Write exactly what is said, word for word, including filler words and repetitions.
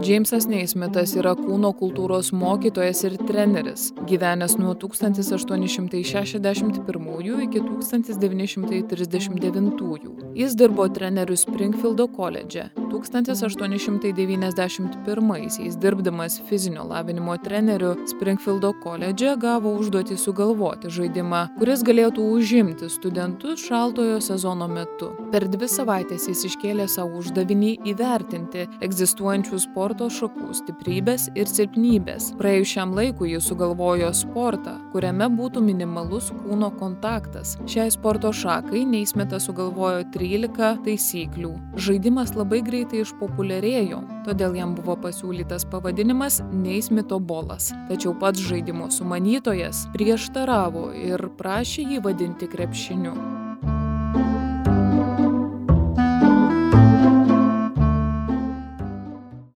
Džeimsas Neismitas yra kūno kultūros mokytojas ir treneris, gyvenęs nuo tūkstantis aštuoni šimtai šešiasdešimt pirmųjų iki tūkstantis devyni šimtai trisdešimt devintųjų. Jis dirbo treneriu Springfieldo koledže. tūkstantis aštuoni šimtai devyniasdešimt pirmaisiais dirbdamas fizinio lavinimo treneriu Springfieldo koledže gavo užduotį sugalvoti žaidimą, kuris galėtų užimti studentus šaltojo sezono metu. Per dvi savaitės jis iškėlė savo uždavinį įvertinti egzistuojančių sporto šakų stiprybės ir silpnybės. Praėjus šiam laikui jis sugalvojo sportą, kuriame būtų minimalus kūno kontaktas. Šiai sporto šakai Neismitas sugalvojo trylika taisyklių. Žaidimas labai greitai išpopuliarėjo, todėl jam buvo pasiūlytas pavadinimas Neismito bolas. Tačiau pats žaidimo sumanytojas prieštaravo ir prašė jį vadinti krepšiniu.